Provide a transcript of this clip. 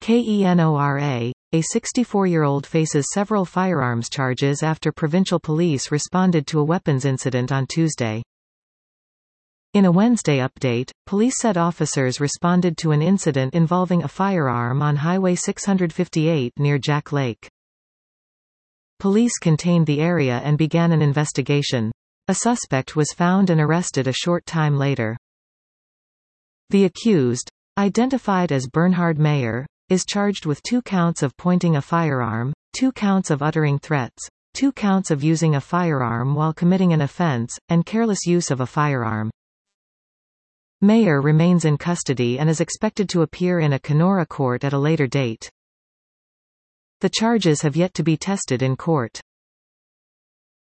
KENORA. A 64-year-old faces several firearms charges after provincial police responded to a weapons incident on Tuesday. In a Wednesday update, police said officers responded to an incident involving a firearm on Highway 658 near Jack Lake. Police contained the area and began an investigation. A suspect was found and arrested a short time later. The accused, identified as Bernhard Mayer, is charged with 2 counts of pointing a firearm, 2 counts of uttering threats, 2 counts of using a firearm while committing an offense, and careless use of a firearm. Mayer remains in custody and is expected to appear in a Kenora court at a later date. The charges have yet to be tested in court.